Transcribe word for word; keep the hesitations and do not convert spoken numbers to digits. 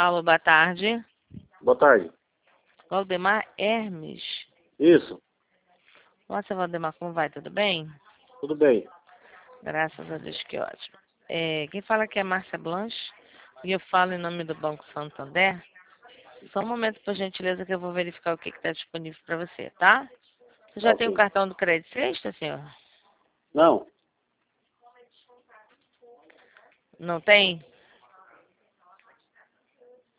Alô, boa tarde. Boa tarde. Valdemar Hermes. Isso, Nossa, Valdemar, como vai? Tudo bem? tudo bem. Graças a Deus, que ótimo. É, quem fala aqui é Márcia Blanche e eu falo em nome do Banco Santander. Só um momento, por gentileza, que eu vou verificar o que está disponível para você, tá? Você já Tá tem o ok. cartão do crédito sexta, senhor? Não, Não tem?